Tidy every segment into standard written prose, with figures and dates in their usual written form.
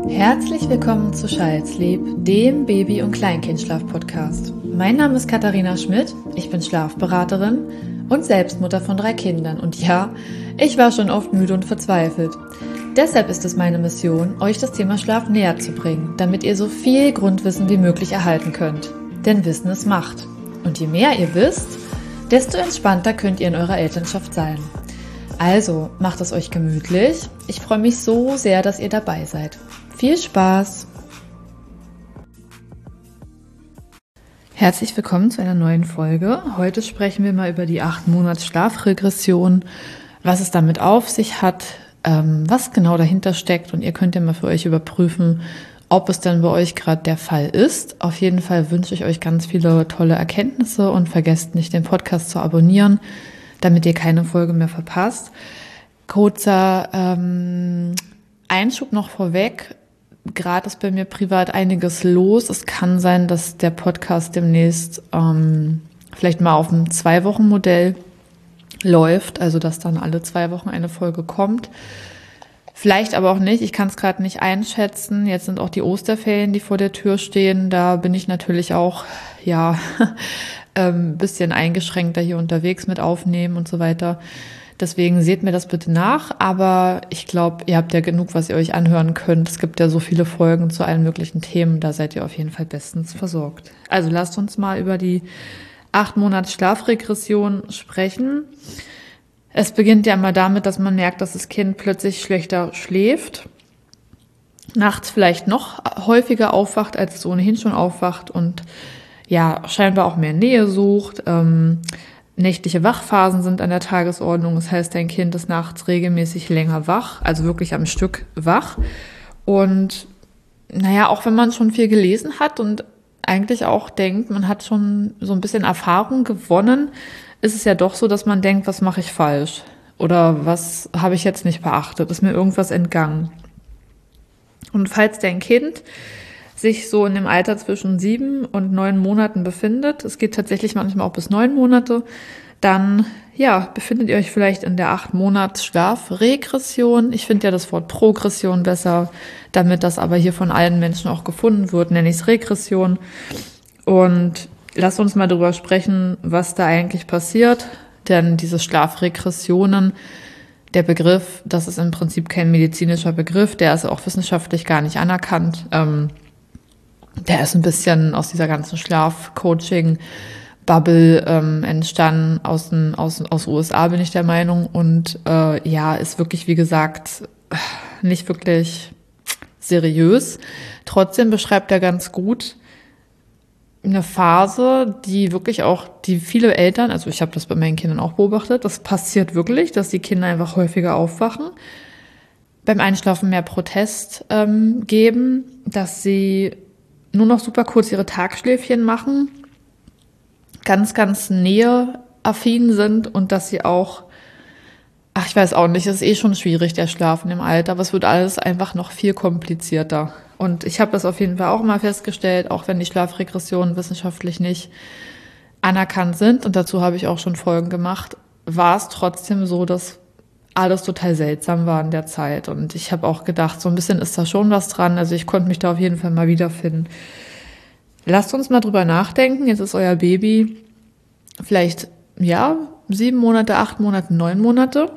Herzlich willkommen zu Schallsleep, dem Baby- und Kleinkindschlaf-Podcast. Mein Name ist Katharina Schmidt, ich bin Schlafberaterin und Selbstmutter von 3 Kindern. Und ja, ich war schon oft müde und verzweifelt. Deshalb ist es meine Mission, euch das Thema Schlaf näher zu bringen, damit ihr so viel Grundwissen wie möglich erhalten könnt. Denn Wissen ist Macht. Und je mehr ihr wisst, desto entspannter könnt ihr in eurer Elternschaft sein. Also, macht es euch gemütlich. Ich freue mich so sehr, dass ihr dabei seid. Viel Spaß! Herzlich willkommen zu einer neuen Folge. Heute sprechen wir mal über die 8-Monats-Schlafregression, was es damit auf sich hat, was genau dahinter steckt. Und ihr könnt ja mal für euch überprüfen, ob es denn bei euch gerade der Fall ist. Auf jeden Fall wünsche ich euch ganz viele tolle Erkenntnisse und vergesst nicht, den Podcast zu abonnieren, damit ihr keine Folge mehr verpasst. Kurzer Einschub noch vorweg. Gerade ist bei mir privat einiges los. Es kann sein, dass der Podcast demnächst vielleicht mal auf einem 2-Wochen-Modell läuft, also dass dann alle 2 Wochen eine Folge kommt. Vielleicht aber auch nicht. Ich kann es gerade nicht einschätzen. Jetzt sind auch die Osterferien, die vor der Tür stehen. Da bin ich natürlich auch ein bisschen eingeschränkter hier unterwegs mit Aufnehmen und so weiter. Deswegen seht mir das bitte nach. Aber ich glaube, ihr habt ja genug, was ihr euch anhören könnt. Es gibt ja so viele Folgen zu allen möglichen Themen. Da seid ihr auf jeden Fall bestens versorgt. Also lasst uns mal über die 8-Monats-Schlafregression sprechen. Es beginnt ja immer damit, dass man merkt, dass das Kind plötzlich schlechter schläft, nachts vielleicht noch häufiger aufwacht, als es ohnehin schon aufwacht und ja, scheinbar auch mehr Nähe sucht. Nächtliche Wachphasen sind an der Tagesordnung. Das heißt, dein Kind ist nachts regelmäßig länger wach, also wirklich am Stück wach. Und naja, auch wenn man schon viel gelesen hat und eigentlich auch denkt, man hat schon so ein bisschen Erfahrung gewonnen, ist es ja doch so, dass man denkt, was mache ich falsch? Oder was habe ich jetzt nicht beachtet? Ist mir irgendwas entgangen? Und falls dein Kind sich so in dem Alter zwischen 7 und 9 Monaten befindet, es geht tatsächlich manchmal auch bis 9 Monate, dann ja, befindet ihr euch vielleicht in der 8-Monats-Schlafregression. Ich finde ja das Wort Progression besser, damit das aber hier von allen Menschen auch gefunden wird, nenne ich es Regression. Und lasst uns mal darüber sprechen, was da eigentlich passiert, denn diese Schlafregressionen, der Begriff, das ist im Prinzip kein medizinischer Begriff, der ist auch wissenschaftlich gar nicht anerkannt. Der ist ein bisschen aus dieser ganzen Schlafcoaching-Bubble entstanden, aus USA bin ich der Meinung. Und ist wirklich, wie gesagt, nicht wirklich seriös. Trotzdem beschreibt er ganz gut eine Phase, die wirklich auch, die viele Eltern, also ich habe das bei meinen Kindern auch beobachtet, das passiert wirklich, dass die Kinder einfach häufiger aufwachen, beim Einschlafen mehr Protest geben, dass sie nur noch super kurz ihre Tagschläfchen machen, ganz, ganz näheaffin sind und dass sie auch, ich weiß auch nicht, es ist schon schwierig, der Schlafen im Alter, aber es wird alles einfach noch viel komplizierter. Und ich habe das auf jeden Fall auch mal festgestellt, auch wenn die Schlafregressionen wissenschaftlich nicht anerkannt sind, und dazu habe ich auch schon Folgen gemacht, war es trotzdem so, dass alles total seltsam war in der Zeit. Und ich habe auch gedacht, so ein bisschen ist da schon was dran. Also ich konnte mich da auf jeden Fall mal wiederfinden. Lasst uns mal drüber nachdenken. Jetzt ist euer Baby vielleicht, 7 Monate, 8 Monate, 9 Monate.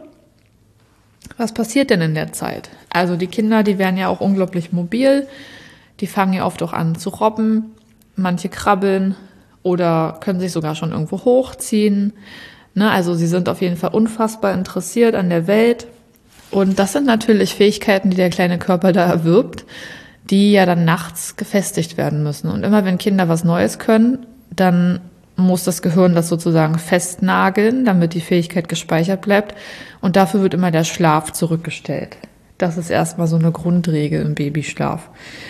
Was passiert denn in der Zeit? Also die Kinder, die werden ja auch unglaublich mobil. Die fangen ja oft auch an zu robben. Manche krabbeln oder können sich sogar schon irgendwo hochziehen. Also sie sind auf jeden Fall unfassbar interessiert an der Welt. Und das sind natürlich Fähigkeiten, die der kleine Körper da erwirbt, die ja dann nachts gefestigt werden müssen. Und immer wenn Kinder was Neues können, dann muss das Gehirn das sozusagen festnageln, damit die Fähigkeit gespeichert bleibt. Und dafür wird immer der Schlaf zurückgestellt. Das ist erstmal so eine Grundregel im Babyschlaf.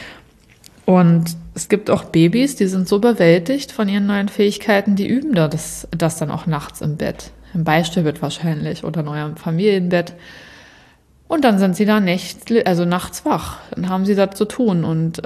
Und es gibt auch Babys, die sind so überwältigt von ihren neuen Fähigkeiten, die üben das dann auch nachts im Bett. Im Beistellbett wahrscheinlich oder in eurem Familienbett. Und dann sind sie da nachts wach. Dann haben sie das zu tun. Und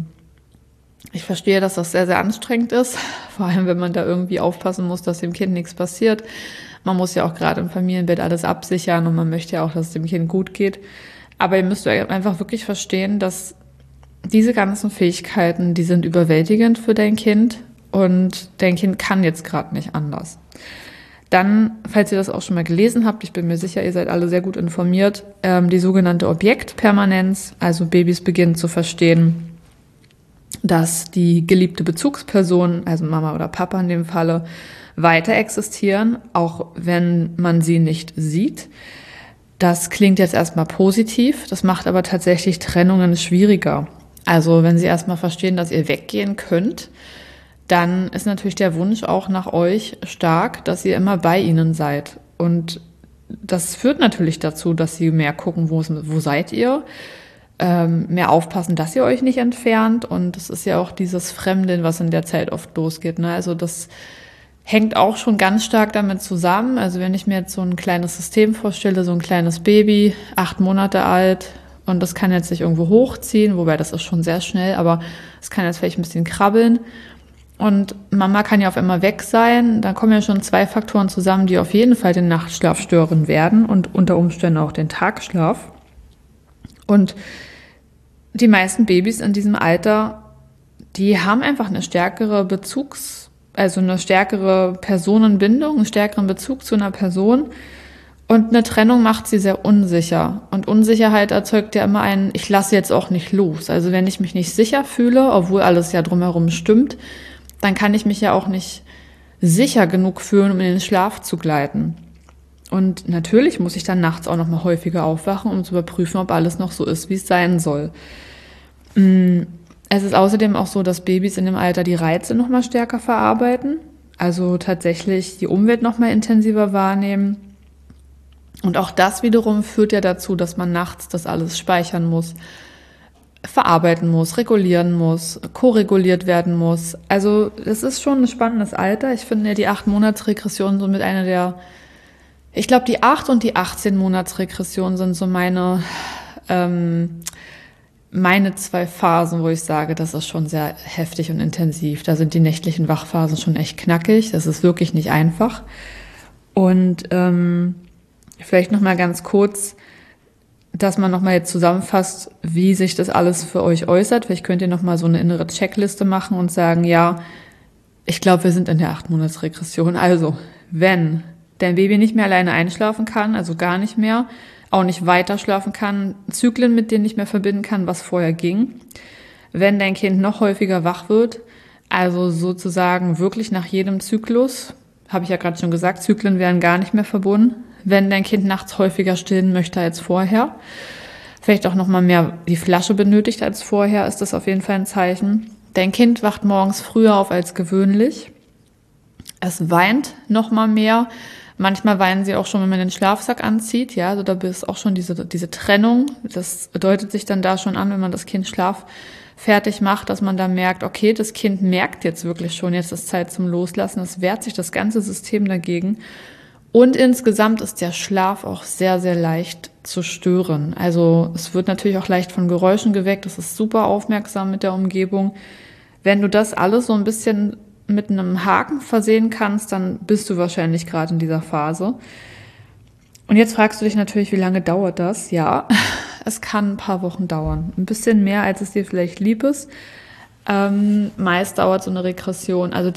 ich verstehe, dass das sehr, sehr anstrengend ist. Vor allem, wenn man da irgendwie aufpassen muss, dass dem Kind nichts passiert. Man muss ja auch gerade im Familienbett alles absichern und man möchte ja auch, dass es dem Kind gut geht. Aber ihr müsst einfach wirklich verstehen, dass diese ganzen Fähigkeiten, die sind überwältigend für dein Kind und dein Kind kann jetzt gerade nicht anders. Dann, falls ihr das auch schon mal gelesen habt, ich bin mir sicher, ihr seid alle sehr gut informiert, die sogenannte Objektpermanenz, also Babys beginnen zu verstehen, dass die geliebte Bezugsperson, also Mama oder Papa in dem Falle, weiter existieren, auch wenn man sie nicht sieht. Das klingt jetzt erstmal positiv, das macht aber tatsächlich Trennungen schwieriger. Also wenn sie erstmal verstehen, dass ihr weggehen könnt, dann ist natürlich der Wunsch auch nach euch stark, dass ihr immer bei ihnen seid. Und das führt natürlich dazu, dass sie mehr gucken, wo seid ihr, mehr aufpassen, dass ihr euch nicht entfernt. Und es ist ja auch dieses Fremdeln, was in der Zeit oft losgeht, ne? Also das hängt auch schon ganz stark damit zusammen. Also wenn ich mir jetzt so ein kleines System vorstelle, so ein kleines Baby, 8 Monate alt, und das kann jetzt sich irgendwo hochziehen, wobei das ist schon sehr schnell, aber es kann jetzt vielleicht ein bisschen krabbeln. Und Mama kann ja auf einmal weg sein, dann kommen ja schon 2 Faktoren zusammen, die auf jeden Fall den Nachtschlaf stören werden und unter Umständen auch den Tagschlaf. Und die meisten Babys in diesem Alter, die haben einfach eine stärkere also eine stärkere Personenbindung, einen stärkeren Bezug zu einer Person. Und eine Trennung macht sie sehr unsicher. Und Unsicherheit erzeugt ja immer ich lasse jetzt auch nicht los. Also wenn ich mich nicht sicher fühle, obwohl alles ja drumherum stimmt, dann kann ich mich ja auch nicht sicher genug fühlen, um in den Schlaf zu gleiten. Und natürlich muss ich dann nachts auch noch mal häufiger aufwachen, um zu überprüfen, ob alles noch so ist, wie es sein soll. Es ist außerdem auch so, dass Babys in dem Alter die Reize noch mal stärker verarbeiten, also tatsächlich die Umwelt noch mal intensiver wahrnehmen. Und auch das wiederum führt ja dazu, dass man nachts das alles speichern muss, verarbeiten muss, regulieren muss, koreguliert werden muss. Also es ist schon ein spannendes Alter. Ich finde ja die 8-Monats-Regression somit eine der, ich glaube die 8 und die 18-Monats-Regression sind so meine 2 Phasen, wo ich sage, das ist schon sehr heftig und intensiv. Da sind die nächtlichen Wachphasen schon echt knackig. Das ist wirklich nicht einfach. Und vielleicht noch mal ganz kurz, dass man noch mal jetzt zusammenfasst, wie sich das alles für euch äußert. Vielleicht könnt ihr noch mal so eine innere Checkliste machen und sagen, ja, ich glaube, wir sind in der 8-Monats-Regression. Also, wenn dein Baby nicht mehr alleine einschlafen kann, also gar nicht mehr, auch nicht weiter schlafen kann, Zyklen mit denen nicht mehr verbinden kann, was vorher ging, wenn dein Kind noch häufiger wach wird, also sozusagen wirklich nach jedem Zyklus, habe ich ja gerade schon gesagt, Zyklen werden gar nicht mehr verbunden, wenn dein Kind nachts häufiger stillen möchte als vorher, vielleicht auch noch mal mehr die Flasche benötigt als vorher, ist das auf jeden Fall ein Zeichen. Dein Kind wacht morgens früher auf als gewöhnlich. Es weint noch mal mehr. Manchmal weinen sie auch schon, wenn man den Schlafsack anzieht. Ja, also da ist auch schon diese Trennung. Das deutet sich dann da schon an, wenn man das Kind schlaffertig macht, dass man da merkt, okay, das Kind merkt jetzt wirklich schon, jetzt ist Zeit zum Loslassen. Es wehrt sich das ganze System dagegen. Und insgesamt ist der Schlaf auch sehr, sehr leicht zu stören. Also es wird natürlich auch leicht von Geräuschen geweckt. Es ist super aufmerksam mit der Umgebung. Wenn du das alles so ein bisschen mit einem Haken versehen kannst, dann bist du wahrscheinlich gerade in dieser Phase. Und jetzt fragst du dich natürlich, wie lange dauert das? Ja, es kann ein paar Wochen dauern. Ein bisschen mehr, als es dir vielleicht lieb ist. Meist dauert so eine Regression. Also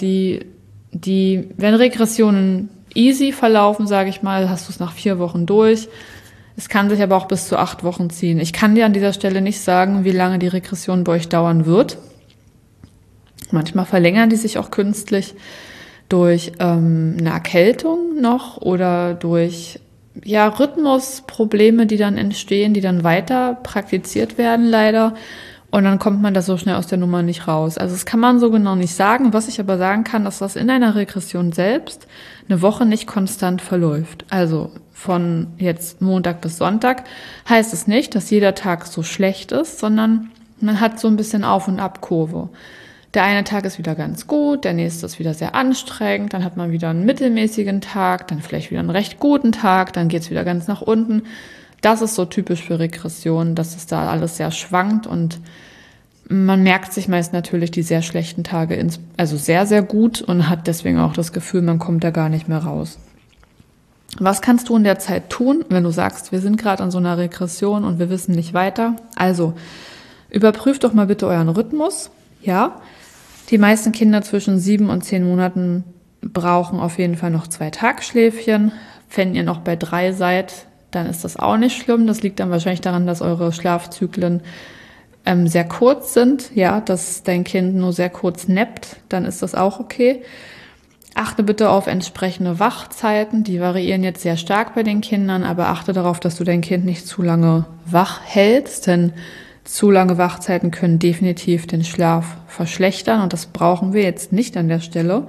wenn Regressionen easy verlaufen, sage ich mal, hast du es nach 4 Wochen durch. Es kann sich aber auch bis zu 8 Wochen ziehen. Ich kann dir an dieser Stelle nicht sagen, wie lange die Regression bei euch dauern wird. Manchmal verlängern die sich auch künstlich durch eine Erkältung noch oder durch Rhythmusprobleme, die dann entstehen, die dann weiter praktiziert werden leider. Und dann kommt man da so schnell aus der Nummer nicht raus. Also das kann man so genau nicht sagen. Was ich aber sagen kann, dass das in einer Regression selbst eine Woche nicht konstant verläuft. Also von jetzt Montag bis Sonntag heißt es nicht, dass jeder Tag so schlecht ist, sondern man hat so ein bisschen Auf- und Ab-Kurve. Der eine Tag ist wieder ganz gut, der nächste ist wieder sehr anstrengend, dann hat man wieder einen mittelmäßigen Tag, dann vielleicht wieder einen recht guten Tag, dann geht's wieder ganz nach unten. Das ist so typisch für Regression, dass es da alles sehr schwankt und man merkt sich meist natürlich die sehr schlechten Tage also sehr, sehr gut und hat deswegen auch das Gefühl, man kommt da gar nicht mehr raus. Was kannst du in der Zeit tun, wenn du sagst, wir sind gerade an so einer Regression und wir wissen nicht weiter? Also, Überprüft doch mal bitte euren Rhythmus. Ja, die meisten Kinder zwischen 7 und 10 Monaten brauchen auf jeden Fall noch 2 Tagschläfchen. Wenn ihr noch bei 3 seid, dann ist das auch nicht schlimm. Das liegt dann wahrscheinlich daran, dass eure Schlafzyklen sehr kurz sind. Ja, dass dein Kind nur sehr kurz nappt, dann ist das auch okay. Achte bitte auf entsprechende Wachzeiten. Die variieren jetzt sehr stark bei den Kindern, aber achte darauf, dass du dein Kind nicht zu lange wach hältst, denn zu lange Wachzeiten können definitiv den Schlaf verschlechtern und das brauchen wir jetzt nicht an der Stelle.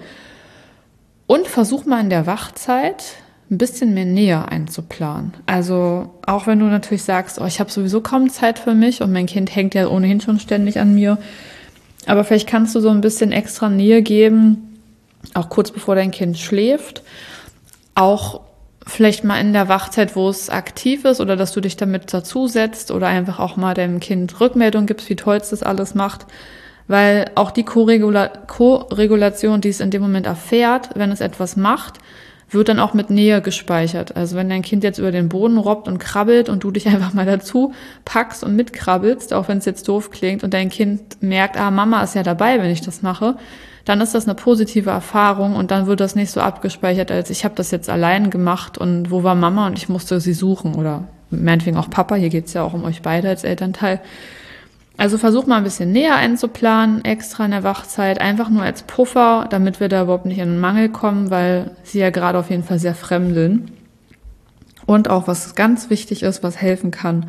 Und versuch mal in der Wachzeit ein bisschen mehr Nähe einzuplanen. Also auch wenn du natürlich sagst, oh, ich habe sowieso kaum Zeit für mich und mein Kind hängt ja ohnehin schon ständig an mir, aber vielleicht kannst du so ein bisschen extra Nähe geben, auch kurz bevor dein Kind schläft, auch vielleicht mal in der Wachzeit, wo es aktiv ist oder dass du dich damit dazusetzt oder einfach auch mal deinem Kind Rückmeldung gibst, wie toll es das alles macht, weil auch die Koregulation, die es in dem Moment erfährt, wenn es etwas macht, wird dann auch mit Nähe gespeichert. Also wenn dein Kind jetzt über den Boden robbt und krabbelt und du dich einfach mal dazu packst und mitkrabbelst, auch wenn es jetzt doof klingt und dein Kind merkt, Mama ist ja dabei, wenn ich das mache, dann ist das eine positive Erfahrung und dann wird das nicht so abgespeichert, als ich habe das jetzt allein gemacht und wo war Mama und ich musste sie suchen oder meinetwegen auch Papa, hier geht's ja auch um euch beide als Elternteil. Also versuch mal ein bisschen näher einzuplanen, extra in der Wachzeit, einfach nur als Puffer, damit wir da überhaupt nicht in den Mangel kommen, weil sie ja gerade auf jeden Fall sehr fremdeln. Und auch was ganz wichtig ist, was helfen kann,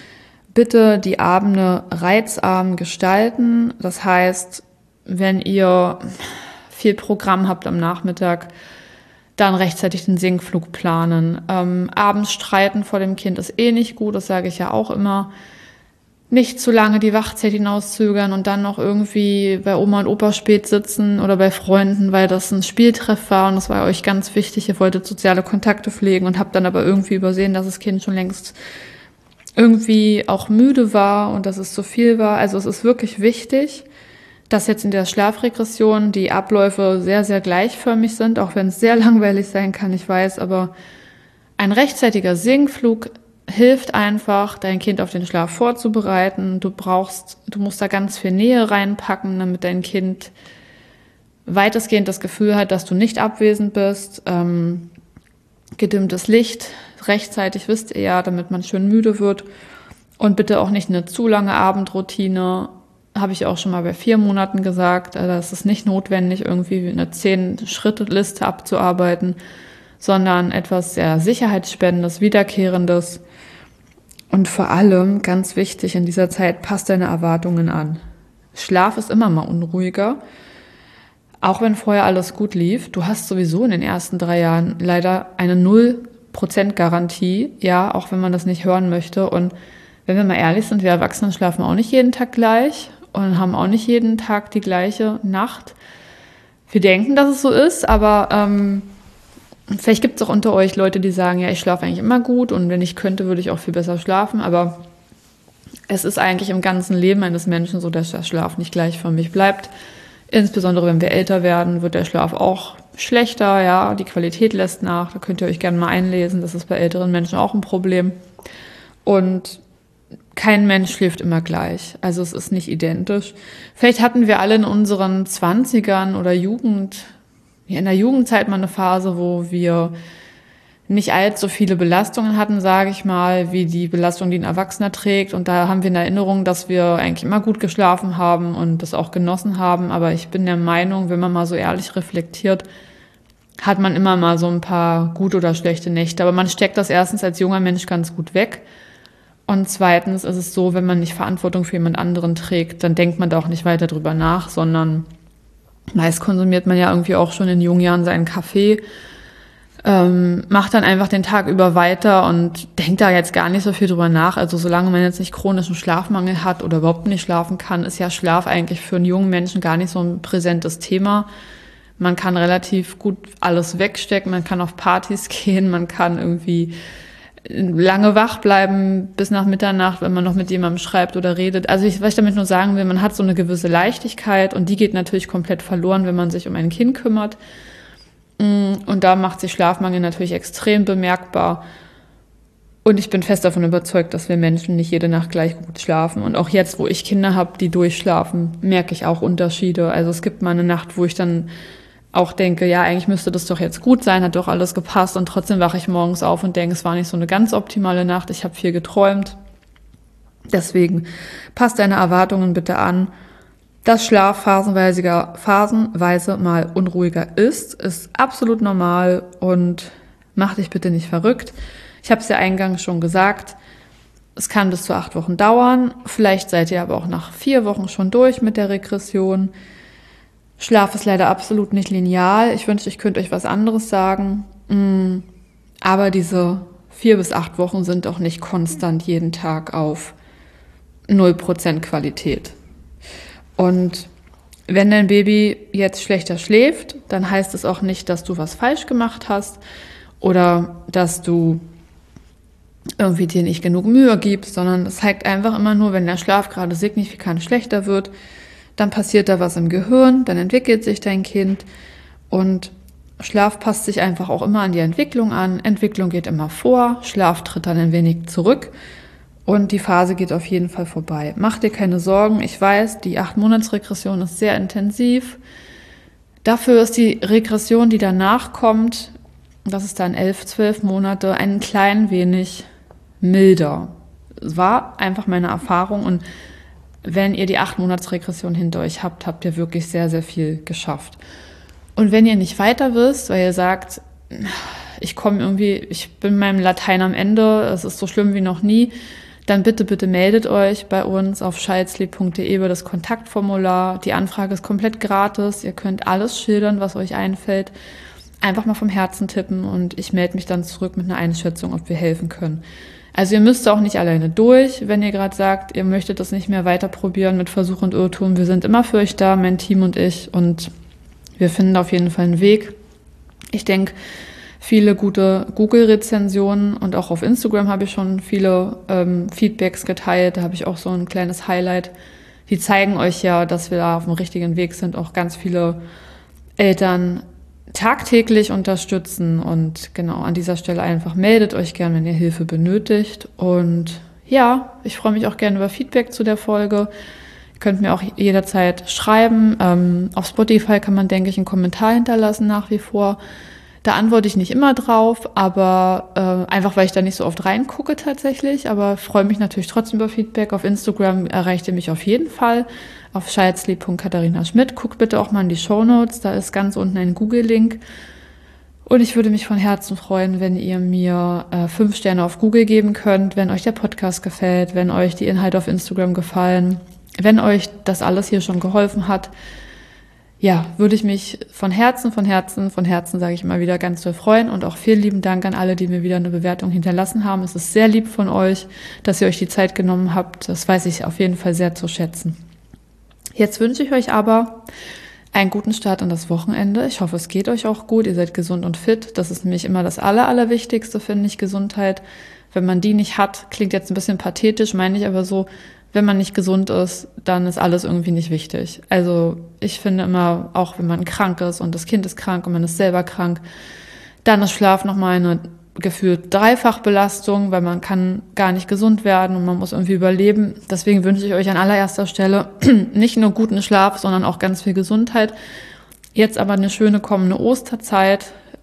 bitte die Abende reizarm gestalten. Das heißt, wenn ihr viel Programm habt am Nachmittag, dann rechtzeitig den Sinkflug planen. Abends streiten vor dem Kind ist nicht gut, das sage ich ja auch immer. Nicht zu lange die Wachzeit hinauszögern und dann noch irgendwie bei Oma und Opa spät sitzen oder bei Freunden, weil das ein Spieltreff war und das war euch ganz wichtig. Ihr wolltet soziale Kontakte pflegen und habt dann aber irgendwie übersehen, dass das Kind schon längst irgendwie auch müde war und dass es zu viel war. Also es ist wirklich wichtig, dass jetzt in der Schlafregression die Abläufe sehr, sehr gleichförmig sind, auch wenn es sehr langweilig sein kann, ich weiß, aber ein rechtzeitiger Sinkflug hilft einfach, dein Kind auf den Schlaf vorzubereiten. Du musst da ganz viel Nähe reinpacken, damit dein Kind weitestgehend das Gefühl hat, dass du nicht abwesend bist. Gedimmtes Licht, rechtzeitig wisst ihr ja, damit man schön müde wird. Und bitte auch nicht eine zu lange Abendroutine. Habe ich auch schon mal bei 4 Monaten gesagt. Also es ist nicht notwendig, irgendwie eine 10-Schritte-Liste abzuarbeiten, sondern etwas sehr Sicherheitsspendendes, Wiederkehrendes. Und vor allem, ganz wichtig in dieser Zeit, passt deine Erwartungen an. Schlaf ist immer mal unruhiger, auch wenn vorher alles gut lief. Du hast sowieso in den ersten 3 Jahren leider eine 0% Garantie, ja, auch wenn man das nicht hören möchte. Und wenn wir mal ehrlich sind, wir Erwachsenen schlafen auch nicht jeden Tag gleich und haben auch nicht jeden Tag die gleiche Nacht. Wir denken, dass es so ist, aber vielleicht gibt es auch unter euch Leute, die sagen, ja, ich schlafe eigentlich immer gut und wenn ich könnte, würde ich auch viel besser schlafen, aber es ist eigentlich im ganzen Leben eines Menschen so, dass der Schlaf nicht gleichförmig bleibt. Insbesondere wenn wir älter werden, wird der Schlaf auch schlechter, ja, die Qualität lässt nach, da könnt ihr euch gerne mal einlesen, das ist bei älteren Menschen auch ein Problem. Und kein Mensch schläft immer gleich, also es ist nicht identisch. Vielleicht hatten wir alle in unseren 20ern oder in der Jugendzeit mal eine Phase, wo wir nicht allzu viele Belastungen hatten, sage ich mal, wie die Belastung, die ein Erwachsener trägt. Und da haben wir in Erinnerung, dass wir eigentlich immer gut geschlafen haben und das auch genossen haben. Aber ich bin der Meinung, wenn man mal so ehrlich reflektiert, hat man immer mal so ein paar gute oder schlechte Nächte. Aber man steckt das erstens als junger Mensch ganz gut weg. Und zweitens ist es so, wenn man nicht Verantwortung für jemand anderen trägt, dann denkt man da auch nicht weiter drüber nach, sondern meist konsumiert man ja irgendwie auch schon in jungen Jahren seinen Kaffee, macht dann einfach den Tag über weiter und denkt da jetzt gar nicht so viel drüber nach. Also solange man jetzt nicht chronischen Schlafmangel hat oder überhaupt nicht schlafen kann, ist ja Schlaf eigentlich für einen jungen Menschen gar nicht so ein präsentes Thema. Man kann relativ gut alles wegstecken, man kann auf Partys gehen, man kann irgendwie lange wach bleiben bis nach Mitternacht, wenn man noch mit jemandem schreibt oder redet. Also was ich damit nur sagen will, man hat so eine gewisse Leichtigkeit und die geht natürlich komplett verloren, wenn man sich um ein Kind kümmert. Und da macht sich Schlafmangel natürlich extrem bemerkbar. Und ich bin fest davon überzeugt, dass wir Menschen nicht jede Nacht gleich gut schlafen. Und auch jetzt, wo ich Kinder habe, die durchschlafen, merke ich auch Unterschiede. Also es gibt mal eine Nacht, wo ich dann auch denke, ja, eigentlich müsste das doch jetzt gut sein, hat doch alles gepasst. Und trotzdem wache ich morgens auf und denke, es war nicht so eine ganz optimale Nacht. Ich habe viel geträumt. Deswegen passt deine Erwartungen bitte an. Dass Schlaf phasenweise mal unruhiger ist absolut normal und mach dich bitte nicht verrückt. Ich habe es ja eingangs schon gesagt, es kann bis zu 8 Wochen dauern. Vielleicht seid ihr aber auch nach 4 Wochen schon durch mit der Regression. Schlaf ist leider absolut nicht linear. Ich wünschte, ich könnte euch was anderes sagen. Aber diese 4 bis 8 Wochen sind auch nicht konstant jeden Tag auf 0% Qualität. Und wenn dein Baby jetzt schlechter schläft, dann heißt es auch nicht, dass du was falsch gemacht hast oder dass du irgendwie dir nicht genug Mühe gibst, sondern es zeigt einfach immer nur, wenn der Schlaf gerade signifikant schlechter wird, dann passiert da was im Gehirn, dann entwickelt sich dein Kind und Schlaf passt sich einfach auch immer an die Entwicklung an. Entwicklung geht immer vor, Schlaf tritt dann ein wenig zurück und die Phase geht auf jeden Fall vorbei. Mach dir keine Sorgen, ich weiß, die 8-Monats-Regression ist sehr intensiv. Dafür ist die Regression, die danach kommt, das ist dann 11, 12 Monate, ein klein wenig milder. Es war einfach meine Erfahrung und wenn ihr die 8-Monats-Regression hinter euch habt, habt ihr wirklich sehr, sehr viel geschafft. Und wenn ihr nicht weiter wisst, weil ihr sagt, ich bin meinem Latein am Ende, es ist so schlimm wie noch nie, dann bitte meldet euch bei uns auf childsleep.de über das Kontaktformular. Die Anfrage ist komplett gratis. Ihr könnt alles schildern, was euch einfällt. Einfach mal vom Herzen tippen und ich melde mich dann zurück mit einer Einschätzung, ob wir helfen können. Also ihr müsst auch nicht alleine durch, wenn ihr gerade sagt, ihr möchtet das nicht mehr weiter probieren mit Versuch und Irrtum. Wir sind immer für euch da, mein Team und ich, und wir finden auf jeden Fall einen Weg. Ich denke, viele gute Google-Rezensionen und auch auf Instagram habe ich schon viele Feedbacks geteilt. Da habe ich auch so ein kleines Highlight. Die zeigen euch ja, dass wir da auf dem richtigen Weg sind. Auch ganz viele Eltern tagtäglich unterstützen und genau an dieser Stelle einfach meldet euch gern, wenn ihr Hilfe benötigt. Und ja, ich freue mich auch gerne über Feedback zu der Folge. Ihr könnt mir auch jederzeit schreiben. Auf Spotify kann man, denke ich, einen Kommentar hinterlassen nach wie vor. Da antworte ich nicht immer drauf, aber einfach, weil ich da nicht so oft reingucke tatsächlich. Aber freue mich natürlich trotzdem über Feedback. Auf Instagram erreicht ihr mich auf jeden Fall. Auf childsleep.katharina-schmidt. Guckt bitte auch mal in die Shownotes. Da ist ganz unten ein Google-Link. Und ich würde mich von Herzen freuen, wenn ihr mir 5 Sterne auf Google geben könnt, wenn euch der Podcast gefällt, wenn euch die Inhalte auf Instagram gefallen, wenn euch das alles hier schon geholfen hat. Ja, würde ich mich von Herzen, sage ich immer wieder, ganz doll freuen. Und auch vielen lieben Dank an alle, die mir wieder eine Bewertung hinterlassen haben. Es ist sehr lieb von euch, dass ihr euch die Zeit genommen habt. Das weiß ich auf jeden Fall sehr zu schätzen. Jetzt wünsche ich euch aber einen guten Start in das Wochenende. Ich hoffe, es geht euch auch gut. Ihr seid gesund und fit. Das ist nämlich immer das Allerwichtigste, finde ich, Gesundheit. Wenn man die nicht hat, klingt jetzt ein bisschen pathetisch, meine ich aber so, wenn man nicht gesund ist, dann ist alles irgendwie nicht wichtig. Also ich finde immer, auch wenn man krank ist und das Kind ist krank und man ist selber krank, dann ist Schlaf nochmal eine gefühlt Dreifachbelastung, weil man kann gar nicht gesund werden und man muss irgendwie überleben. Deswegen wünsche ich euch an allererster Stelle nicht nur guten Schlaf, sondern auch ganz viel Gesundheit. Jetzt aber eine schöne kommende Osterzeit.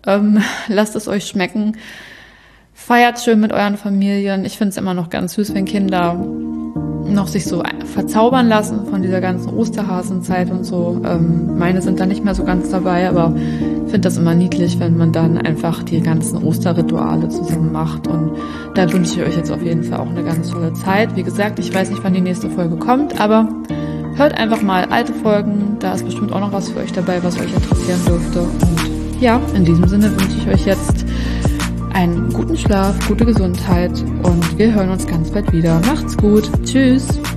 Lasst es euch schmecken. Feiert schön mit euren Familien. Ich finde es immer noch ganz süß, wenn Kinder noch sich so verzaubern lassen von dieser ganzen Osterhasenzeit und so. Meine sind da nicht mehr so ganz dabei, aber ich finde das immer niedlich, wenn man dann einfach die ganzen Osterrituale zusammen macht. Und da wünsche ich euch jetzt auf jeden Fall auch eine ganz tolle Zeit. Wie gesagt, ich weiß nicht, wann die nächste Folge kommt, aber hört einfach mal alte Folgen. Da ist bestimmt auch noch was für euch dabei, was euch interessieren dürfte. Und ja, in diesem Sinne wünsche ich euch jetzt einen guten Schlaf, gute Gesundheit und wir hören uns ganz bald wieder. Macht's gut. Tschüss.